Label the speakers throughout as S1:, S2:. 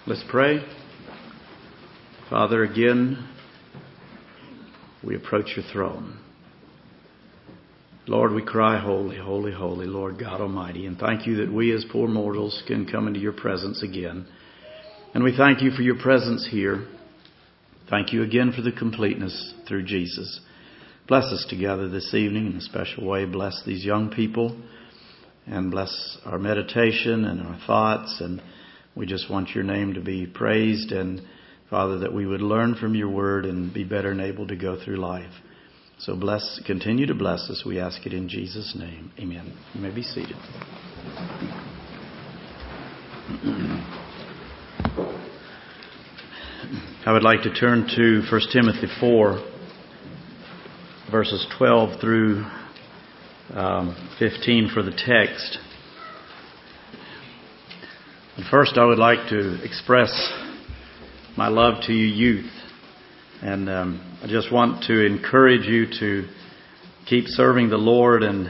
S1: Let's pray. Father, again, we approach your throne. Lord, we cry, holy, holy, holy, Lord God Almighty. And thank you that we as poor mortals can come into your presence again. And we thank you for your presence here. Thank you again for the completeness through Jesus. Bless us together this evening in a special way. Bless these young people and bless our meditation and our thoughts. And we just want your name to be praised. And Father, that we would learn from your word and be better enabled to go through life. So continue to bless us. We ask it in Jesus' name. Amen. You may be seated. I would like to turn to 1 Timothy 4, verses 12 through 15 for the text. And first, I would like to express my love to you youth. And I just want to encourage you to keep serving the Lord and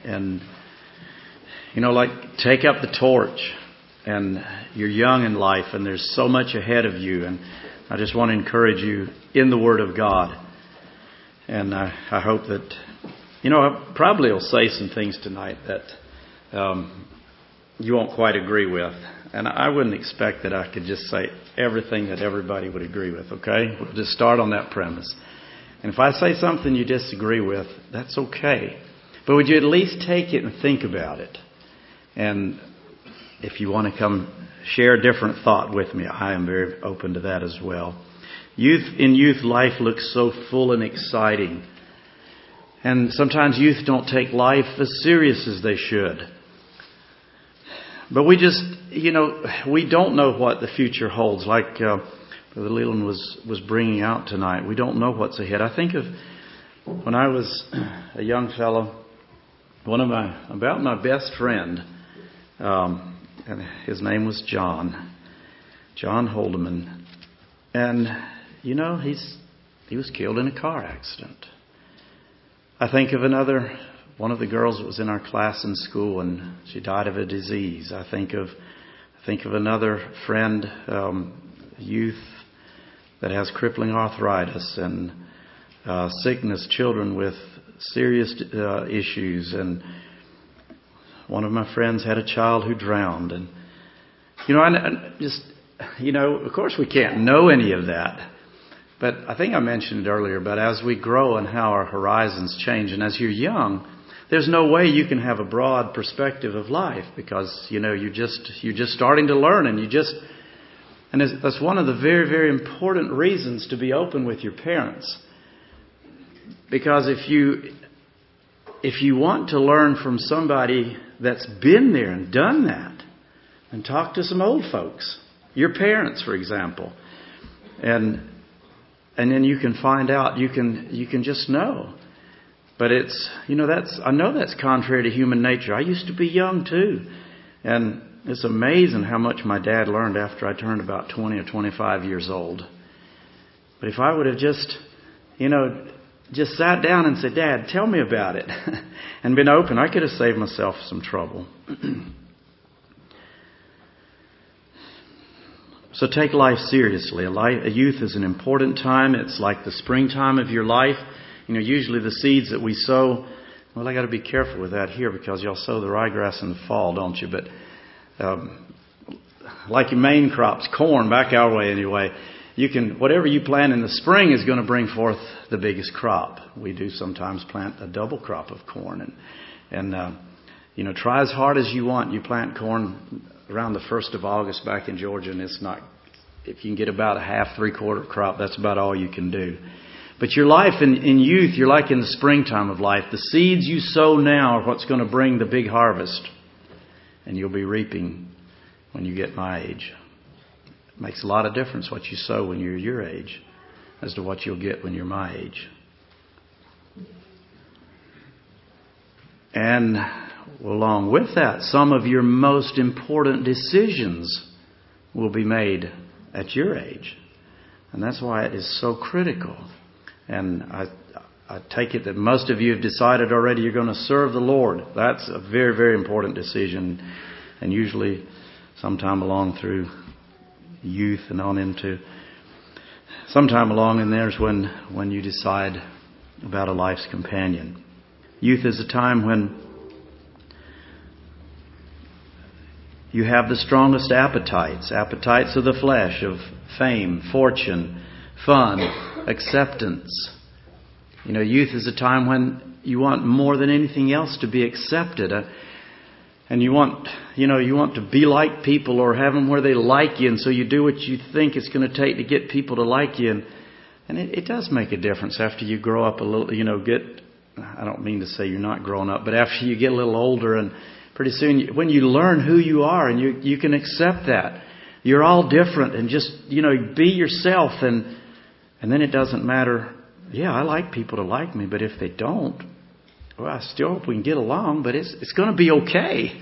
S1: take up the torch. And you're young in life and there's so much ahead of you. And I just want to encourage you in the Word of God. And I hope that, I probably will say some things tonight that you won't quite agree with. And I wouldn't expect that I could just say everything that everybody would agree with, okay? We'll just start on that premise. And if I say something you disagree with, that's okay. But would you at least take it and think about it? And if you want to come share a different thought with me, I am very open to that as well. Youth life looks so full and exciting. And sometimes youth don't take life as serious as they should. But we just, we don't know what the future holds. Like Brother Leland was bringing out tonight. We don't know what's ahead. I think of when I was a young fellow, my best friend, and his name was John Holdeman. And, he was killed in a car accident. I think of one of the girls that was in our class in school, and she died of a disease. I think of another friend, youth that has crippling arthritis and sickness, children with serious issues. And one of my friends had a child who drowned. And of course we can't know any of that. But I think I mentioned it earlier, but as we grow and how our horizons change, and as you're young, there's no way you can have a broad perspective of life because, you're just starting to learn and that's one of the very, very important reasons to be open with your parents. Because if you want to learn from somebody that's been there and done that, and talk to some old folks, your parents, for example, and then you can find out, you can just know. But I know that's contrary to human nature. I used to be young too. And it's amazing how much my dad learned after I turned about 20 or 25 years old. But if I would have just sat down and said, Dad, tell me about it, and been open, I could have saved myself some trouble. So take life seriously. A youth is an important time. It's like the springtime of your life. Usually the seeds that we sow, well, I got to be careful with that here because y'all sow the ryegrass in the fall, don't you? But like your main crops, corn, back our way anyway, whatever you plant in the spring is going to bring forth the biggest crop. We do sometimes plant a double crop of corn. And try as hard as you want. You plant corn around the 1st of August back in Georgia, and it's not, if you can get about a half, 3/4 crop, that's about all you can do. But your life in youth, you're like in the springtime of life. The seeds you sow now are what's going to bring the big harvest. And you'll be reaping when you get my age. It makes a lot of difference what you sow when you're your age as to what you'll get when you're my age. And along with that, some of your most important decisions will be made at your age. And that's why it is so critical. And I take it that most of you have decided already you're going to serve the Lord. That's a very, very important decision. And usually sometime along through youth and on into sometime along in there's when you decide about a life's companion. Youth is a time when you have the strongest appetites of the flesh, of fame, fortune, fun, acceptance. Youth is a time when you want more than anything else to be accepted. And you want to be like people or have them where they like you. And so you do what you think it's going to take to get people to like you. And it does make a difference after you grow up a little, I don't mean to say you're not growing up, but after you get a little older and pretty soon when you learn who you are and you can accept that. You're all different and just, be yourself and then it doesn't matter. Yeah, I like people to like me, but if they don't, well, I still hope we can get along, but it's going to be okay.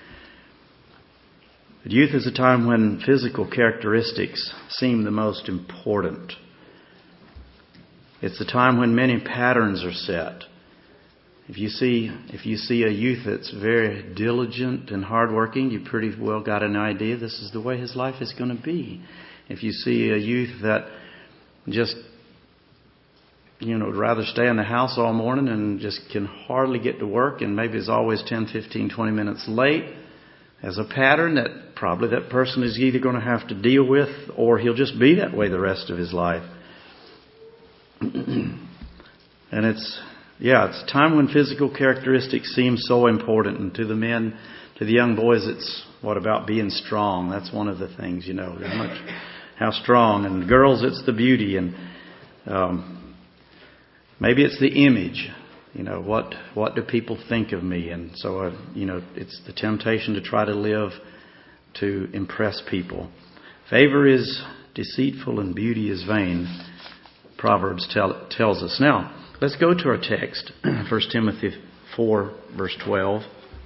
S1: But youth is a time when physical characteristics seem the most important. It's the time when many patterns are set. If you see a youth that's very diligent and hardworking, you pretty well got an idea this is the way his life is going to be. If you see a youth that just would rather stay in the house all morning and just can hardly get to work and maybe is always 10, 15, 20 minutes late, as a pattern that probably that person is either going to have to deal with or he'll just be that way the rest of his life. And it's a time when physical characteristics seem so important. And to the men, to the young boys, it's what about being strong? That's one of the things, how strong. And girls, it's the beauty. And maybe it's the image. What do people think of me? And so, it's the temptation to try to live to impress people. Favor is deceitful and beauty is vain. Proverbs tells us. Now, let's go to our text, 1 Timothy 4, verse 12.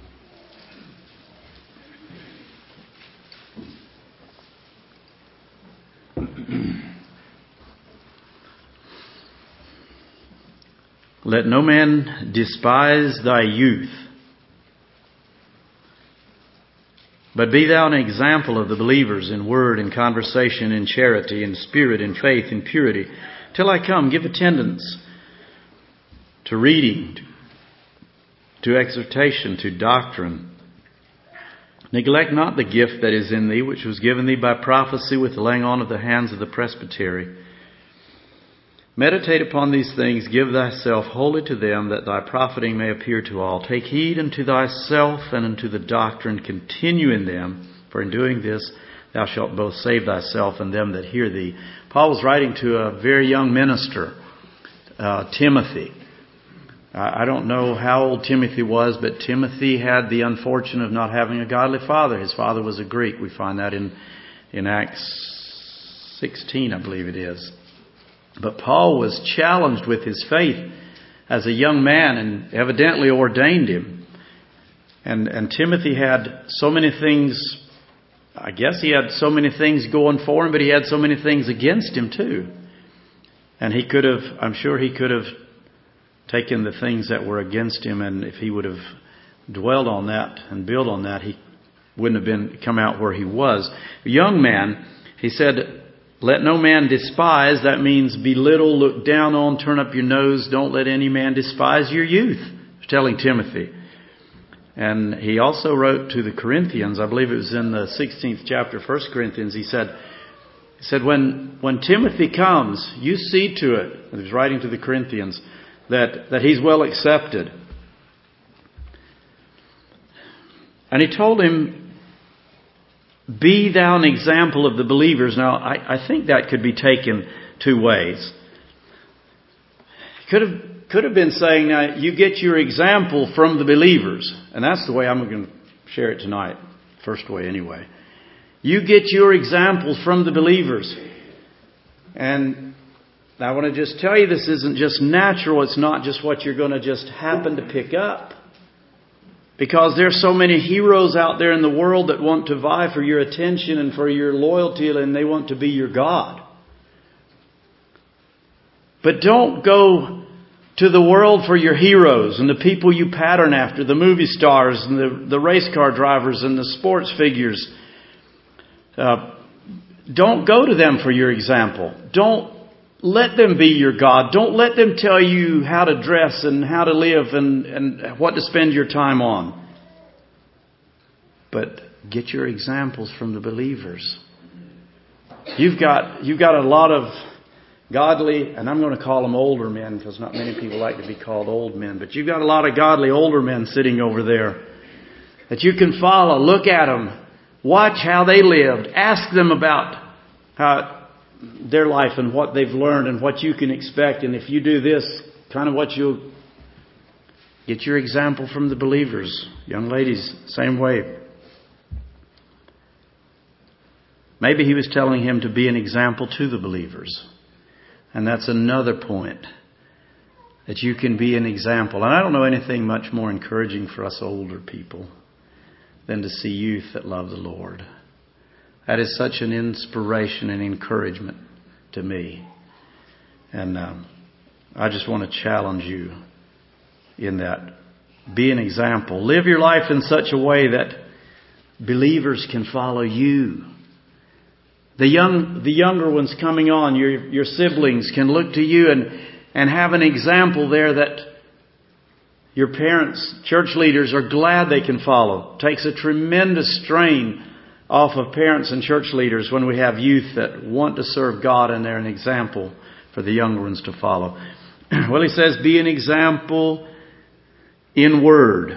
S1: Let no man despise thy youth, but be thou an example of the believers in word and conversation, in charity, in spirit, in faith, in purity. Till I come, give attendance to reading, to exhortation, to doctrine. Neglect not the gift that is in thee, which was given thee by prophecy with the laying on of the hands of the presbytery. Meditate upon these things, give thyself wholly to them, that thy profiting may appear to all. Take heed unto thyself and unto the doctrine, continue in them, for in doing this thou shalt both save thyself and them that hear thee. Paul was writing to a very young minister, Timothy. I don't know how old Timothy was, but Timothy had the unfortune of not having a godly father. His father was a Greek. We find that in Acts 16, I believe it is. But Paul was challenged with his faith as a young man and evidently ordained him. And Timothy had so many things, I guess he had so many things going for him, but he had so many things against him too. And I'm sure he could have taken the things that were against him, and if he would have dwelled on that and built on that, he wouldn't have come out where he was. A young man, he said, let no man despise. That means belittle, look down on, turn up your nose. Don't let any man despise your youth. He's telling Timothy. And he also wrote to the Corinthians, I believe it was in the 16th chapter, 1 Corinthians, he said, when Timothy comes, you see to it, he was writing to the Corinthians, that he's well accepted. And he told him, be thou an example of the believers. Now, I think that could be taken two ways. Could have been saying, now, you get your example from the believers. And that's the way I'm going to share it tonight. First way, anyway. You get your examples from the believers. And I want to just tell you, this isn't just natural. It's not just what you're going to just happen to pick up. Because there's so many heroes out there in the world that want to vie for your attention and for your loyalty, and they want to be your God. But don't go to the world for your heroes and the people you pattern after, the movie stars and the race car drivers and the sports figures. Don't go to them for your example. Don't let them be your God. Don't let them tell you how to dress and how to live and what to spend your time on. But get your examples from the believers. You've got a lot of godly, and I'm going to call them older men because not many people like to be called old men, but you've got a lot of godly older men sitting over there that you can follow. Look at them. Watch how they lived. Ask them about how their life and what they've learned and what you can expect. And if you do this, kind of what you'll get your example from the believers. Young ladies, same way. Maybe he was telling him to be an example to the believers. And that's another point. That you can be an example. And I don't know anything much more encouraging for us older people than to see youth that love the Lord. That is such an inspiration and encouragement to me. And I just want to challenge you in that. Be an example. Live your life in such a way that believers can follow you. The younger ones coming on, your siblings can look to you and have an example there that your parents, church leaders are glad they can follow. It takes a tremendous strain off of parents and church leaders when we have youth that want to serve God and they're an example for the younger ones to follow. Well, he says, be an example in word.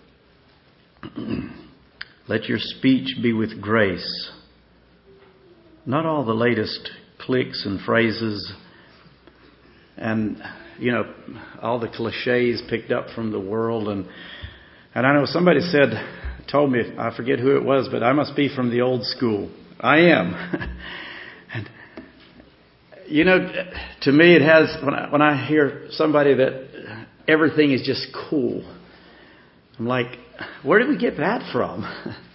S1: Let your speech be with grace. Not all the latest clicks and phrases and, all the cliches picked up from the world. And I know somebody told me, I forget who it was, but I must be from the old school. I am. And, to me it has, when I hear somebody that everything is just cool, I'm like, where did we get that from?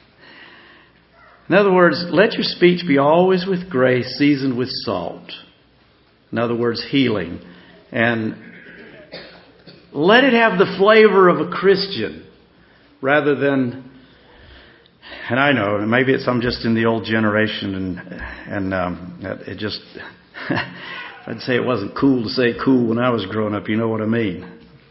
S1: In other words, let your speech be always with grace, seasoned with salt. In other words, healing. And let it have the flavor of a Christian rather than, and I know, maybe I'm just in the old generation and it just, I'd say it wasn't cool to say cool when I was growing up, you know what I mean.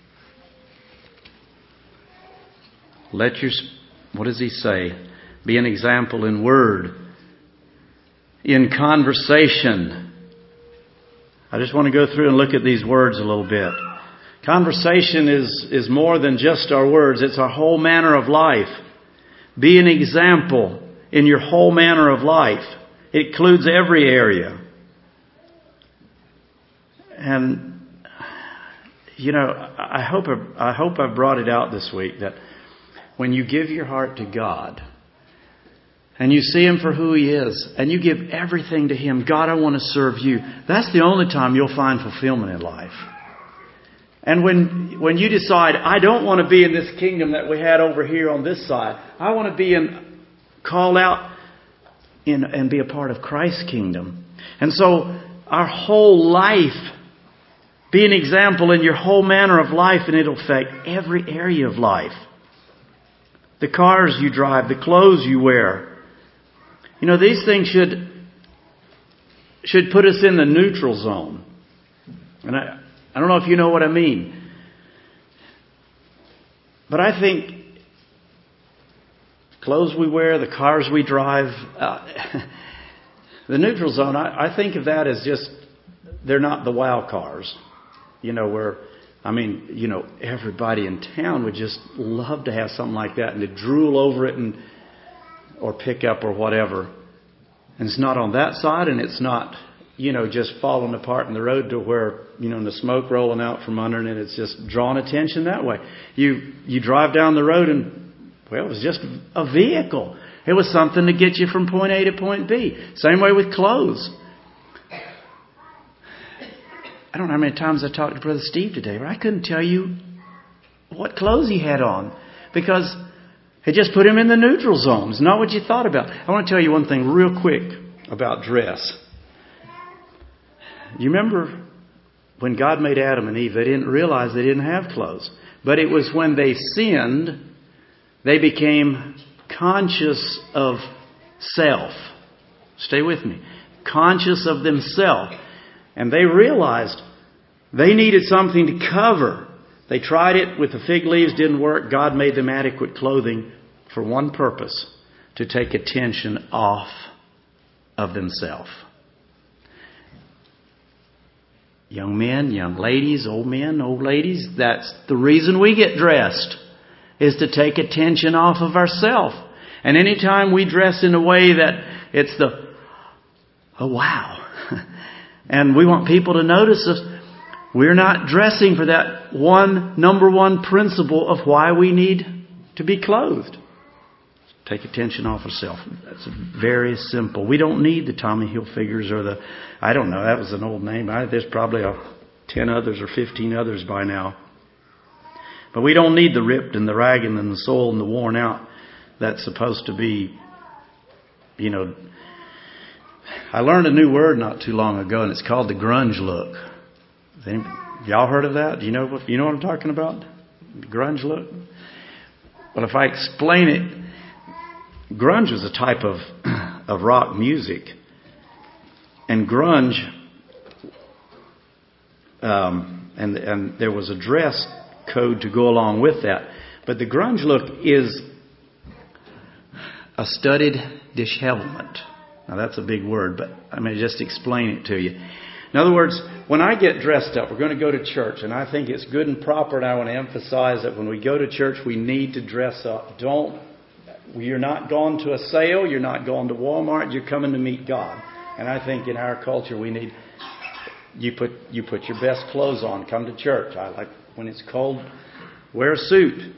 S1: What does he say? Be an example in word, in conversation. I just want to go through and look at these words a little bit. Conversation is more than just our words. It's our whole manner of life. Be an example in your whole manner of life. It includes every area. And, I hope I've brought it out this week that when you give your heart to God, and you see Him for who He is, and you give everything to Him, God, I want to serve you. That's the only time you'll find fulfillment in life. And when you decide, I don't want to be in this kingdom that we had over here on this side. I want to be called out and be a part of Christ's kingdom. And so our whole life, be an example in your whole manner of life, and it'll affect every area of life. The cars you drive, the clothes you wear. These things should put us in the neutral zone. And I don't know if you know what I mean. But I think clothes we wear, the cars we drive, the neutral zone, I think of that as just, they're not the wow cars. Everybody in town would just love to have something like that and to drool over it or pick up or whatever. And it's not on that side, and it's not, just falling apart in the road to where, and the smoke rolling out from under it, it's just drawing attention that way. You drive down the road and, it was just a vehicle. It was something to get you from point A to point B. Same way with clothes. I don't know how many times I talked to Brother Steve today, but I couldn't tell you what clothes he had on because it just put him in the neutral zone. It's not what you thought about. I want to tell you one thing real quick about dress. You remember when God made Adam and Eve, they didn't realize they didn't have clothes. But it was when they sinned, they became conscious of self. Stay with me. conscious of themselves. And they realized they needed something to cover. They tried it with the fig leaves, didn't work. God made them adequate clothing for one purpose, to take attention off of themselves. Young men, young ladies, old men, old ladies, that's the reason we get dressed, is to take attention off of ourselves. And anytime we dress in a way that it's the, oh wow, and we want people to notice us, we're not dressing for that number one principle of why we need to be clothed. Take attention off of self. That's very simple. We don't need the Tommy Hilfigers or the, I don't know, that was an old name. There's probably 10 others or 15 others by now. But we don't need the ripped and the ragged and the soiled and the worn out. That's supposed to be, I learned a new word not too long ago, and it's called the grunge look. Y'all heard of that? Do you know what I'm talking about? The grunge look? Well, if I explain it, grunge was a type of rock music. And grunge, and there was a dress code to go along with that. But the grunge look is a studded dishevelment. Now that's a big word, but I may just explain it to you. In other words, when I get dressed up, we're going to go to church, and I think it's good and proper, and I want to emphasize that when we go to church, we need to dress up. You're not going to a sale, you're not going to Walmart, you're coming to meet God. And I think in our culture we need, you put your best clothes on, come to church. I like when it's cold, wear a suit.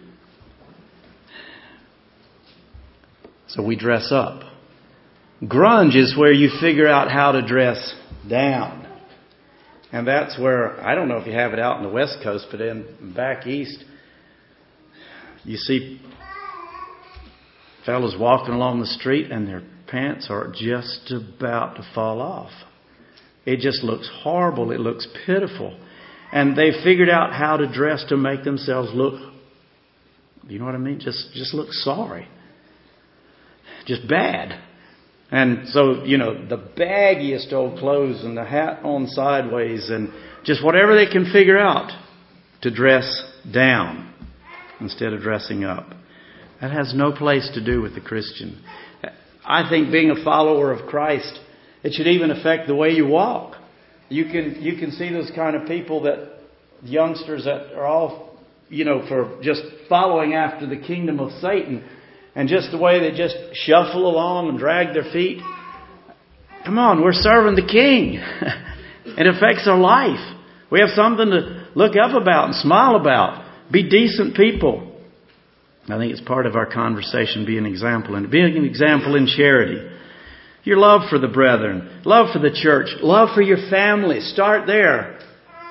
S1: So we dress up. Grunge is where you figure out how to dress down. And that's where, I don't know if you have it out in the West Coast, but back east, you see fellas walking along the street and their pants are just about to fall off. It just looks horrible. It looks pitiful. And they figured out how to dress to make themselves look, you know what I mean? Just look sorry. Just bad. And so, the baggiest old clothes and the hat on sideways and just whatever they can figure out to dress down instead of dressing up. That has no place to do with the Christian. I think being a follower of Christ, it should even affect the way you walk. You can see those kind of people, that youngsters that are all, for just following after the kingdom of Satan. And just the way they just shuffle along and drag their feet. Come on, we're serving the King. It affects our life. We have something to look up about and smile about. Be decent people. I think it's part of our conversation, be an example. And being an example in charity. Your love for the brethren. Love for the church. Love for your family. Start there.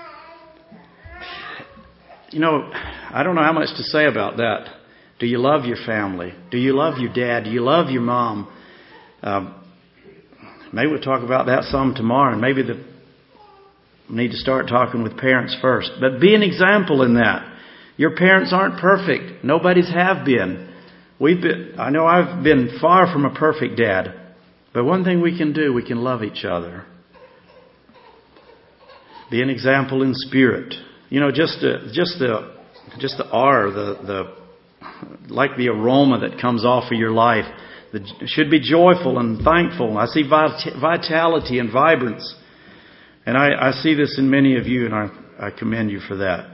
S1: I don't know how much to say about that. Do you love your family? Do you love your dad? Do you love your mom? Maybe we'll talk about that some tomorrow. And maybe we need to start talking with parents first. But be an example in that. Your parents aren't perfect. Nobody's have been. I know I've been far from a perfect dad. But one thing we can do, we can love each other. Be an example in spirit. Just the like the aroma that comes off of your life. It should be joyful and thankful. I see vitality and vibrance. And I see this in many of you, and I commend you for that.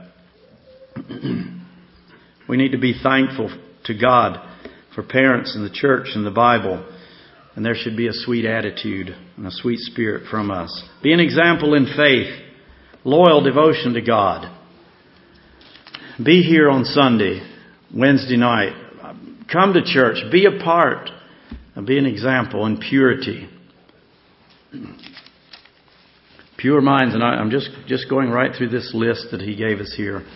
S1: We need to be thankful to God for parents and the church and the Bible. And there should be a sweet attitude and a sweet spirit from us. Be an example in faith. Loyal devotion to God. Be here on Sunday. Wednesday night. Come to church. Be a part. And be an example in purity. Pure minds. And I'm just going right through this list that he gave us here.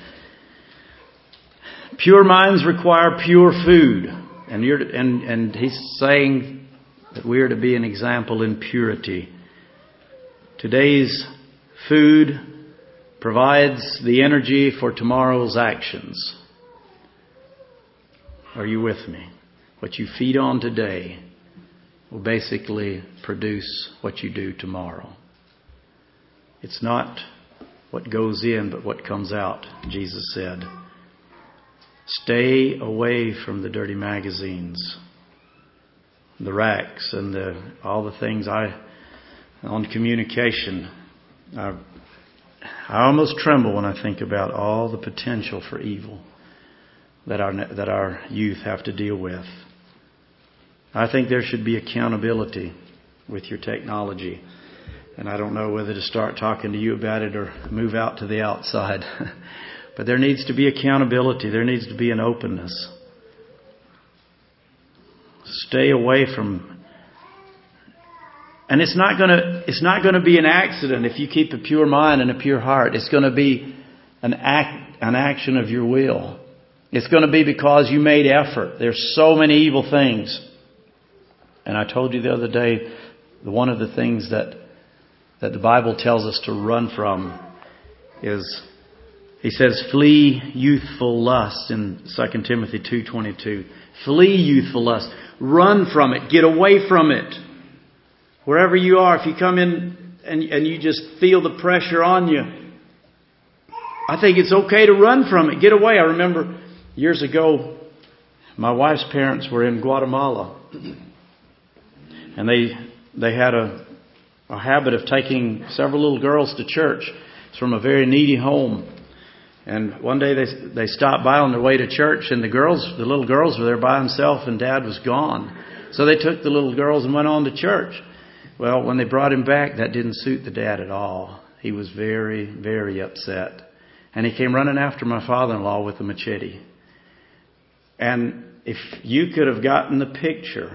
S1: Pure minds require pure food. And he's saying that we are to be an example in purity. Today's food provides the energy for tomorrow's actions. Are you with me? What you feed on today will basically produce what you do tomorrow. It's not what goes in, but what comes out, Jesus said. Stay away from the dirty magazines, the racks, and all the things on communication. I almost tremble when I think about all the potential for evil that our youth have to deal with. I think there should be accountability with your technology. And I don't know whether to start talking to you about it or move out to the outside. But there needs to be accountability. There needs to be an openness. Stay away from... And it's not going to be an accident if you keep a pure mind and a pure heart. It's going to be an action of your will. It's going to be because you made effort. There's so many evil things. And I told you the other day, one of the things that the Bible tells us to run from is, he says, flee youthful lust in 2 Timothy 2:22. Flee youthful lust. Run from it. Get away from it. Wherever you are, if you come in and you just feel the pressure on you, I think it's okay to run from it. Get away. I remember years ago, my wife's parents were in Guatemala. And they had a habit of taking several little girls to church. It's from a very needy home. And one day they stopped by on their way to church, and the little girls were there by themselves, and Dad was gone. So they took the little girls and went on to church. Well, when they brought him back, that didn't suit the dad at all. He was very, very upset. And he came running after my father-in-law with a machete. And if you could have gotten the picture,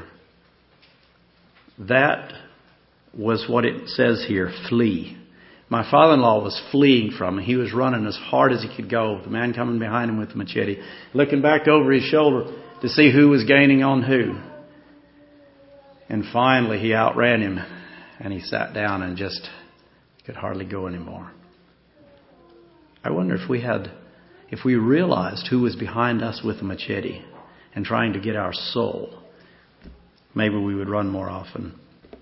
S1: that was what it says here, flee. My father-in-law was fleeing from him. He was running as hard as he could go. The man coming behind him with the machete, looking back over his shoulder to see who was gaining on who. And finally he outran him, and he sat down and just could hardly go anymore. I wonder if we realized who was behind us with a machete and trying to get our soul, maybe we would run more often.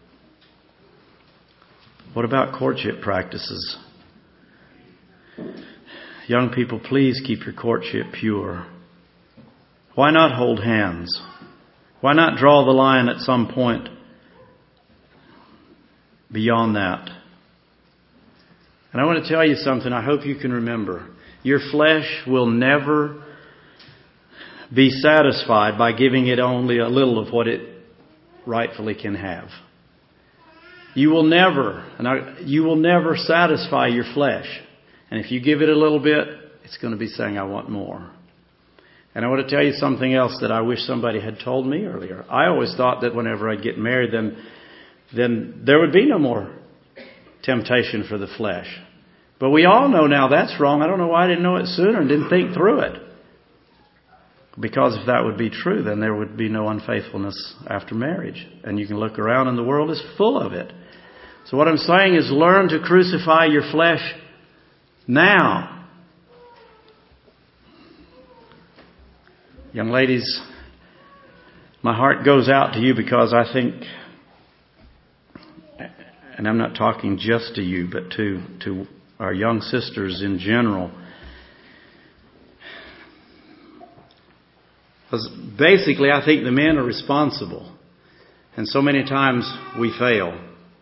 S1: What about courtship practices? Young people, please keep your courtship pure. Why not hold hands? Why not draw the line at some point beyond that? And I want to tell you something I hope you can remember. Your flesh will never be satisfied by giving it only a little of what it rightfully can have. You will never satisfy your flesh. And if you give it a little bit, it's going to be saying, I want more. And I want to tell you something else that I wish somebody had told me earlier. I always thought that whenever I'd get married, then there would be no more temptation for the flesh. But we all know now that's wrong. I don't know why I didn't know it sooner and didn't think through it. Because if that would be true, then there would be no unfaithfulness after marriage. And you can look around and the world is full of it. So what I'm saying is learn to crucify your flesh now. Young ladies, my heart goes out to you because I think, and I'm not talking just to you, but to our young sisters in general. Because basically, I think the men are responsible. And so many times we fail.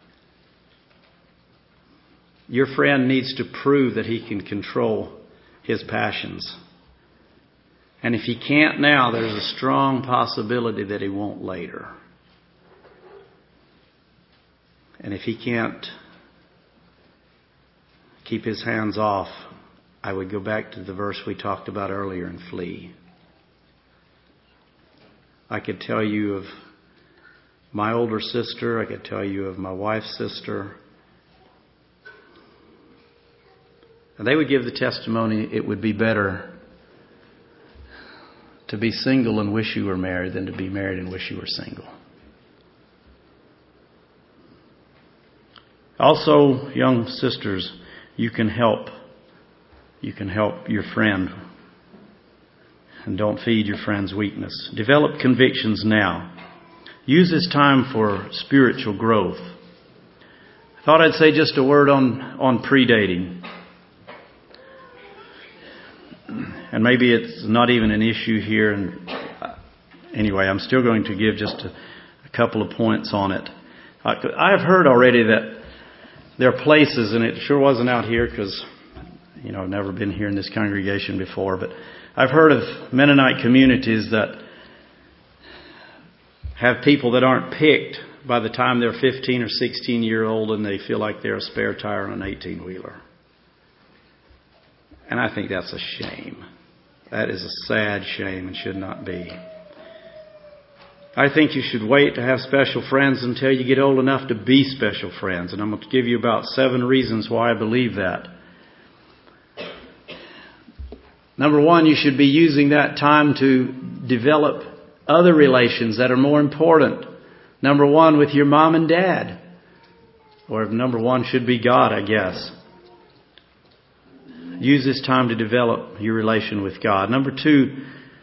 S1: Your friend needs to prove that he can control his passions. And if he can't now, there's a strong possibility that he won't later. And if he can't keep his hands off, I would go back to the verse we talked about earlier and flee. I could tell you of my older sister. I could tell you of my wife's sister. And they would give the testimony it would be better to be single and wish you were married than to be married and wish you were single. Also, young sisters, you can help. You can help your friend. And don't feed your friend's weakness. Develop convictions now. use this time for spiritual growth. I thought I'd say just a word on predating. And maybe it's not even an issue here. And anyway, I'm still going to give just a couple of points on it. I have heard already that there are places, and it sure wasn't out here because, I've never been here in this congregation before, but I've heard of Mennonite communities that have people that aren't picked by the time they're 15 or 16 year old and they feel like they're a spare tire on an 18-wheeler. And I think that's a shame. That is a sad shame and should not be. I think you should wait to have special friends until you get old enough to be special friends. And I'm going to give you about 7 reasons why I believe that. Number 1, you should be using that time to develop other relations that are more important. Number 1, with your mom and dad. Or number 1 should be God, I guess. Use this time to develop your relation with God. Number 2,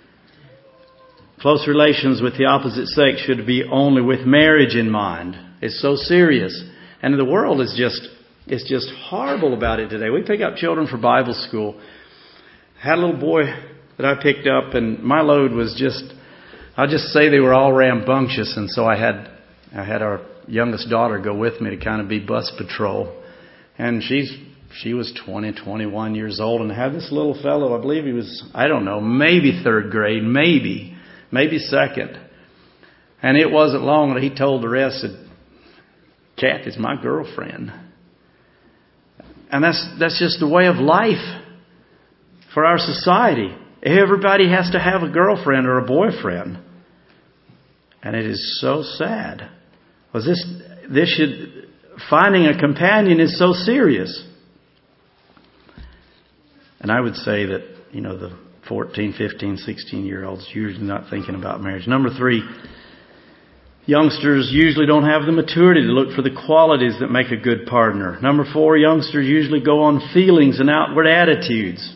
S1: close relations with the opposite sex should be only with marriage in mind. It's so serious. And the world is just horrible about it today. We pick up children for Bible school. I had a little boy that I picked up, and my load was I'll just say they were all rambunctious. And so I had our youngest daughter go with me to kind of be bus patrol. And she was 20, 21 years old, and I had this little fellow, I believe he was, maybe 3rd grade, maybe 2nd. And it wasn't long that he told the rest that Kath is my girlfriend. And that's just the way of life for our society. Everybody has to have a girlfriend or a boyfriend. And it is so sad. Because finding a companion is so serious. And I would say that, the 14, 15, 16-year-olds usually not thinking about marriage. Number 3, youngsters usually don't have the maturity to look for the qualities that make a good partner. Number 4, youngsters usually go on feelings and outward attitudes.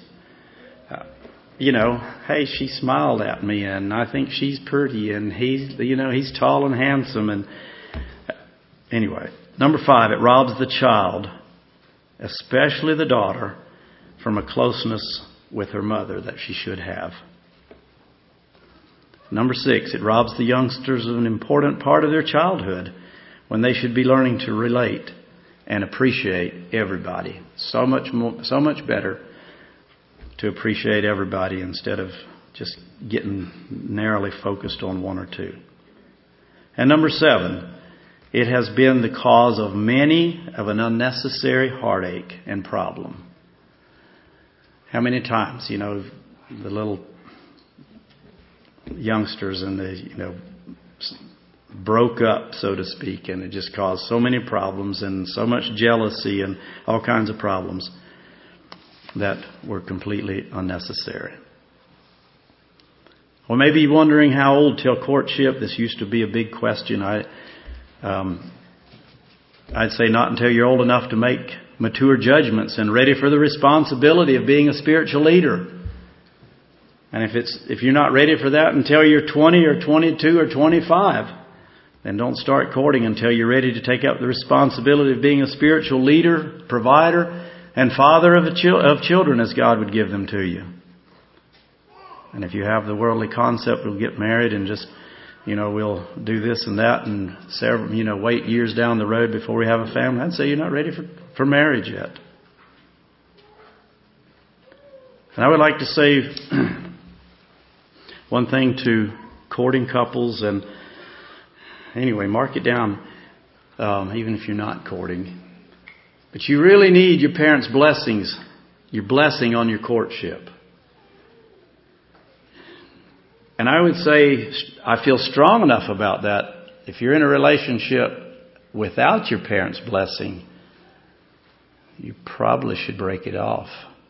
S1: Hey, she smiled at me and I think she's pretty and he's tall and handsome. And anyway, number 5, it robs the child, especially the daughter, from a closeness with her mother that she should have. Number 6, it robs the youngsters of an important part of their childhood when they should be learning to relate and appreciate everybody. So much better to appreciate everybody instead of just getting narrowly focused on 1 or 2. And number 7, it has been the cause of many of an unnecessary heartache and problem. How many times, the little youngsters and broke up, so to speak, and it just caused so many problems and so much jealousy and all kinds of problems that were completely unnecessary. Well, maybe you're wondering how old till courtship. This used to be a big question. I'd say not until you're old enough to make mature judgments and ready for the responsibility of being a spiritual leader. And if you're not ready for that until you're 20 or 22 or 25, then don't start courting until you're ready to take up the responsibility of being a spiritual leader, provider, and father of children as God would give them to you. And if you have the worldly concept, we'll get married and just, we'll do this and that and wait years down the road before we have a family, I'd say you're not ready for marriage yet. And I would like to say one thing to courting couples, and anyway, mark it down, even if you're not courting. But you really need your parents' blessings, your blessing on your courtship. And I would say, I feel strong enough about that. If you're in a relationship without your parents' blessing, you probably should break it off.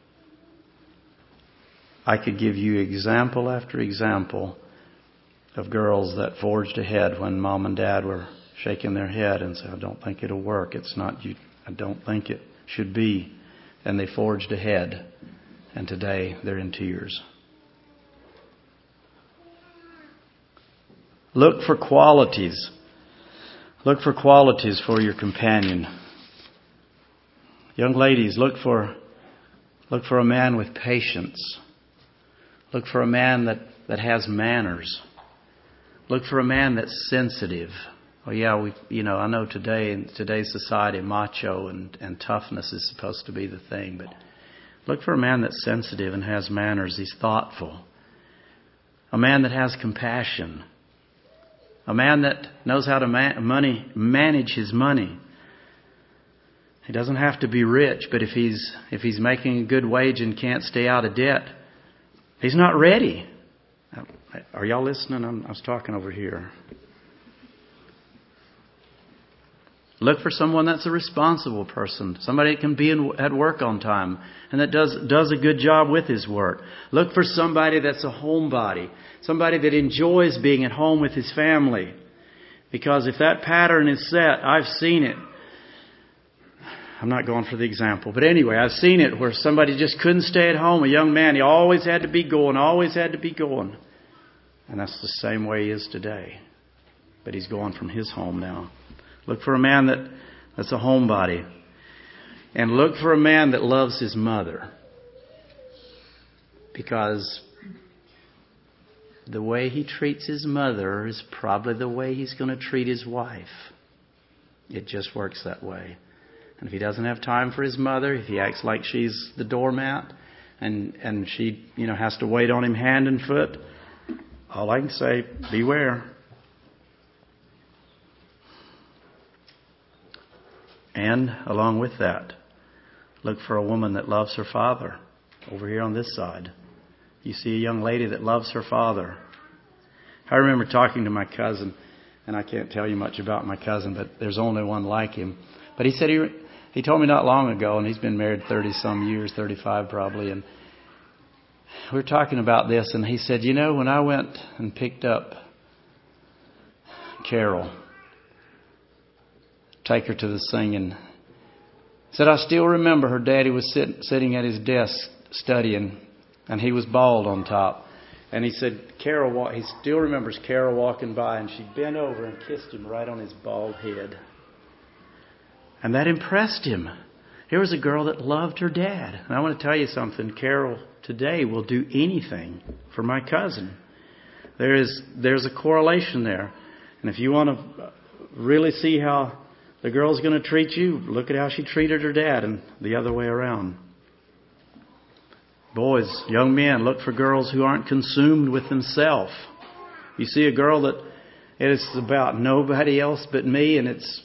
S1: I could give you example after example of girls that forged ahead when mom and dad were shaking their head and said, I don't think it'll work. It's not you. I don't think it should be. And they forged ahead. And today they're in tears. Look for qualities. Look for qualities for your companion. Young ladies, look for a man with patience. Look for a man that has manners. Look for a man that's sensitive. Oh yeah, I know today in today's society, macho and toughness is supposed to be the thing, but look for a man that's sensitive and has manners. He's thoughtful. A man that has compassion. A man that knows how to manage his money. He doesn't have to be rich, but if he's making a good wage and can't stay out of debt, he's not ready. Are y'all listening? I was talking over here. Look for someone that's a responsible person. Somebody that can be at work on time and that does a good job with his work. Look for somebody that's a homebody. Somebody that enjoys being at home with his family. Because if that pattern is set, I've seen it. I'm not going for the example. But anyway, I've seen it where somebody just couldn't stay at home. A young man, he always had to be going, always had to be going. And that's the same way he is today. But he's going from his home now. Look for a man that's a homebody. And look for a man that loves his mother. Because the way he treats his mother is probably the way he's going to treat his wife. It just works that way. And if he doesn't have time for his mother, if he acts like she's the doormat and she, has to wait on him hand and foot, all I can say, beware. And along with that, look for a woman that loves her father. Over here on this side, you see a young lady that loves her father. I remember talking to my cousin, and I can't tell you much about my cousin, but there's only one like him. But he said he told me not long ago, and he's been married 30-some years, 35 probably, and we were talking about this, and he said, when I went and picked up Carol, take her to the singing. He said, I still remember her daddy was sitting at his desk studying, and he was bald on top. And he said, he still remembers Carol walking by, and she bent over and kissed him right on his bald head. And that impressed him. Here was a girl that loved her dad. And I want to tell you something. Carol today will do anything for my cousin. There's a correlation there. And if you want to really see how the girl's going to treat you, look at how she treated her dad and the other way around. Boys, young men, look for girls who aren't consumed with themselves. You see a girl that it's about nobody else but me, and it's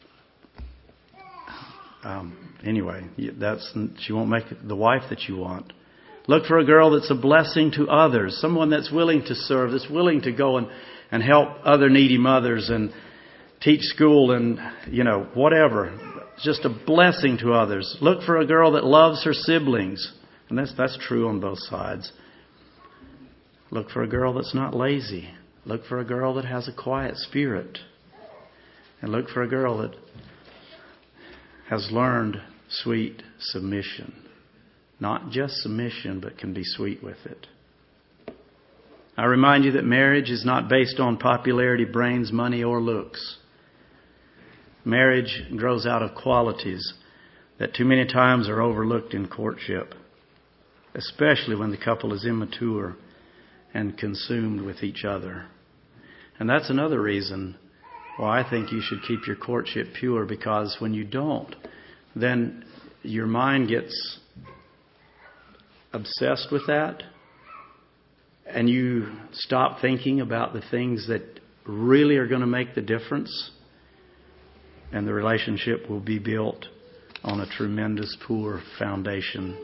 S1: anyway, she won't make it the wife that you want. Look for a girl that's a blessing to others, someone that's willing to serve, that's willing to go and help other needy mothers and teach school and, whatever. It's just a blessing to others. Look for a girl that loves her siblings. And that's true on both sides. Look for a girl that's not lazy. Look for a girl that has a quiet spirit. And look for a girl that has learned sweet submission. Not just submission, but can be sweet with it. I remind you that marriage is not based on popularity, brains, money, or looks. Marriage grows out of qualities that too many times are overlooked in courtship, especially when the couple is immature and consumed with each other. And that's another reason why I think you should keep your courtship pure, because when you don't, then your mind gets obsessed with that and you stop thinking about the things that really are going to make the difference, and the relationship will be built on a tremendous poor foundation.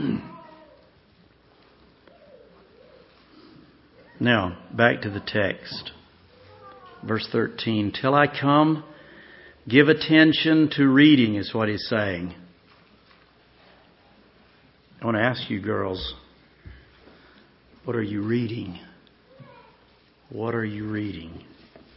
S1: Now, back to the text. Verse 13. Till I come, give attention to reading, is what he's saying. I want to ask you girls, what are you reading? What are you reading?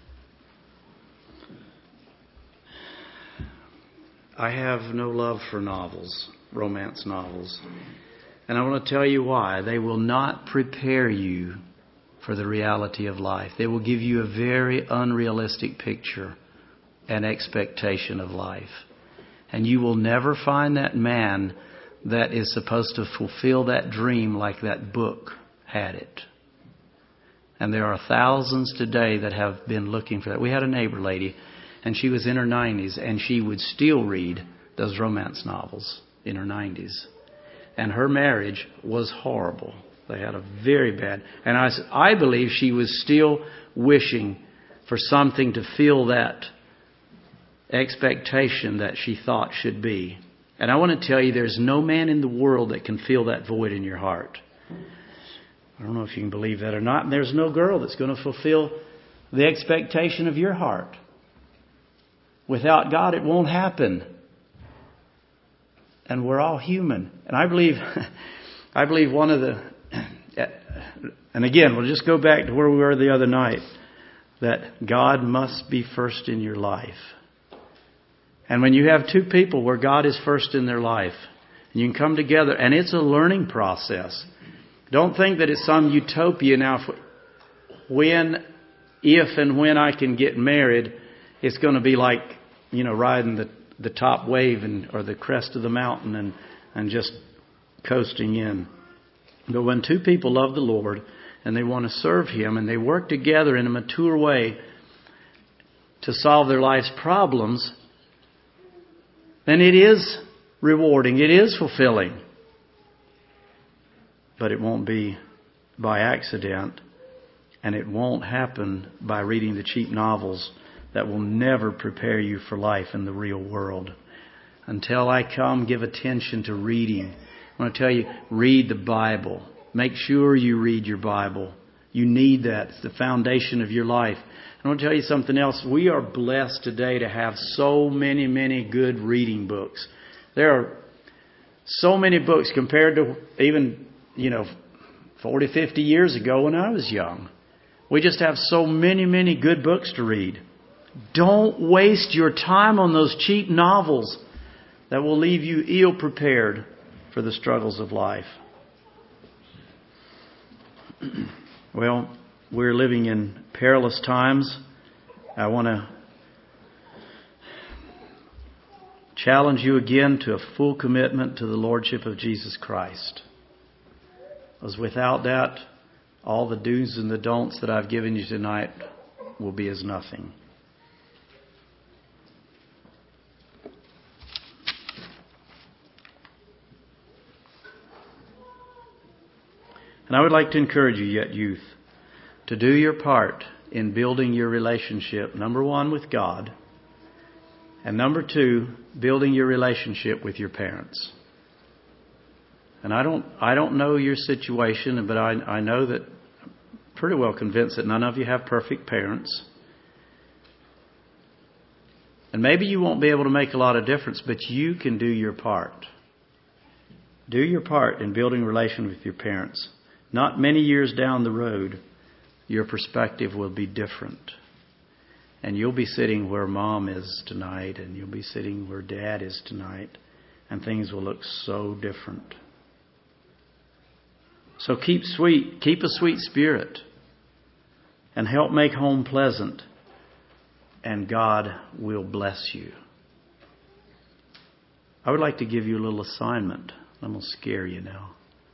S1: I have no love for novels, romance novels. And I want to tell you why. They will not prepare you for the reality of life. They will give you a very unrealistic picture and expectation of life. And you will never find that man that is supposed to fulfill that dream like that book had it. And there are thousands today that have been looking for that. We had a neighbor lady, and she was in her 90s, and she would still read those romance novels in her 90s. And her marriage was horrible. They had a very bad... And I believe she was still wishing for something to fill that expectation that she thought should be. And I want to tell you, there's no man in the world that can fill that void in your heart. I don't know if you can believe that or not. And there's no girl that's going to fulfill the expectation of your heart. Without God, it won't happen. And we're all human. And I believe one of the... And again, we'll just go back to where we were the other night. That God must be first in your life. And when you have two people where God is first in their life, and you can come together, and it's a learning process. Don't think that it's some utopia now. If and when I can get married, it's going to be like, riding the top wave or the crest of the mountain and just coasting in. But when two people love the Lord and they want to serve Him and they work together in a mature way to solve their life's problems, then it is rewarding. It is fulfilling. But it won't be by accident, and it won't happen by reading the cheap novels that will never prepare you for life in the real world. Until I come, give attention to reading. I want to tell you, read the Bible. Make sure you read your Bible. You need that. It's the foundation of your life. I want to tell you something else. We are blessed today to have so many, many good reading books. There are so many books compared to even, 40, 50 years ago when I was young. We just have so many, many good books to read. Don't waste your time on those cheap novels that will leave you ill prepared for the struggles of life. Well, we're living in perilous times. I want to challenge you again to a full commitment to the Lordship of Jesus Christ. Because without that, all the do's and the don'ts that I've given you tonight will be as nothing. And I would like to encourage you, yet youth, to do your part in building your relationship, number one, with God, and number two, building your relationship with your parents. And I don't know your situation, but I know that I'm pretty well convinced that none of you have perfect parents. And maybe you won't be able to make a lot of difference, but you can do your part. Do your part in building a relation with your parents. Not many years down the road, your perspective will be different. And you'll be sitting where Mom is tonight, and you'll be sitting where Dad is tonight, and things will look so different. So keep a sweet spirit, and help make home pleasant, and God will bless you. I would like to give you a little assignment. I'm going to scare you now.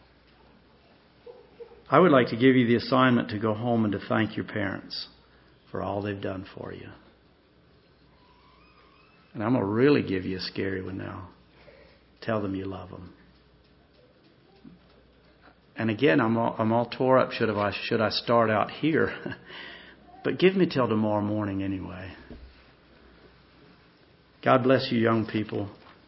S1: I would like to give you the assignment to go home and to thank your parents for all they've done for you. And I'm going to really give you a scary one now. Tell them you love them. And again, I'm all tore up. Should I start out here? But give me till tomorrow morning anyway. God bless you, young people.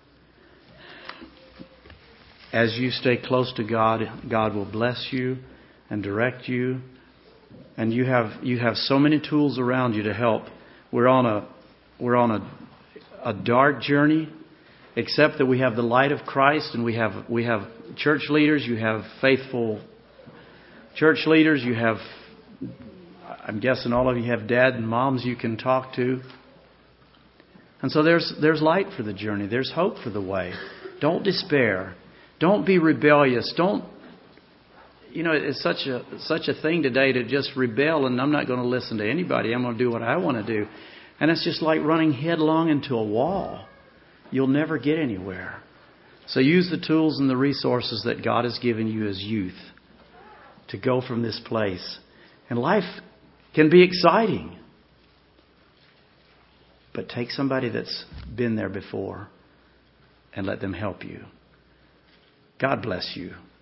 S1: As you stay close to God, God will bless you and direct you. And you have so many tools around you to help. We're on a dark journey, except that we have the light of Christ, and we have church leaders. You have faithful church leaders. You have, I'm guessing all of you have dad and moms you can talk to. And so there's light for the journey. There's hope for the way. Don't despair. Don't be rebellious. it's such a thing today to just rebel, and I'm not going to listen to anybody. I'm going to do what I want to do. And it's just like running headlong into a wall. You'll never get anywhere. So use the tools and the resources that God has given you as youth to go from this place. And life can be exciting. But take somebody that's been there before and let them help you. God bless you.